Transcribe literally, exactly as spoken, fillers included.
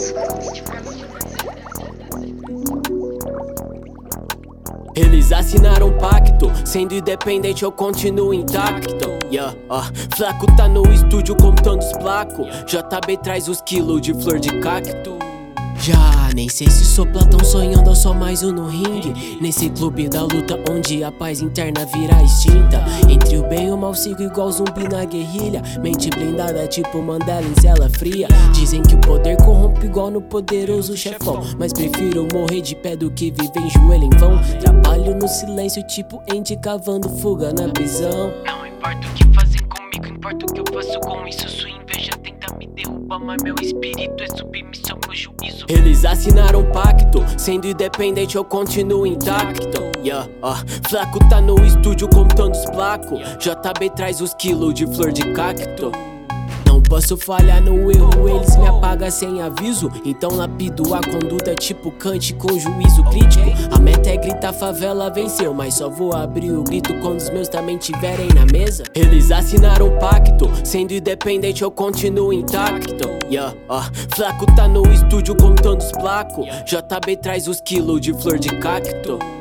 Eles assinaram um pacto, sendo independente eu continuo intacto. Yeah, uh, Flaco tá no estúdio contando os placos. J B traz os quilos de flor de cacto. Já nem sei se sou Platão sonhando ou só mais um no ringue. Nesse clube da luta onde a paz interna vira extinta. Entre o bem e o mal sigo igual zumbi na guerrilha. Mente blindada tipo Mandela em cela fria. Dizem que o poder corrompe igual no poderoso chefão, mas prefiro morrer de pé do que viver em joelho em vão. Trabalho no silêncio tipo Andy cavando fuga na prisão. Não importa o que fazem comigo, importa o que eu faço com isso. Sua inveja tenta me derrubar, mas meu espírito é submissão, meu juízo. Eles assinaram um pacto, sendo independente eu continuo intacto. Yeah, uh, Flaco tá no estúdio contando os placos. J B traz os quilos de flor de cacto. Não posso falhar no erro, eles me apagam sem aviso. Então lapido a conduta tipo Kant com juízo crítico. A meta é gritar favela venceu, mas só vou abrir o grito quando os meus também tiverem na mesa. Eles assinaram um pacto, sendo independente eu continuo intacto. Yeah, uh, Flaco tá no estúdio contando os placos. J B traz os quilos de flor de cacto.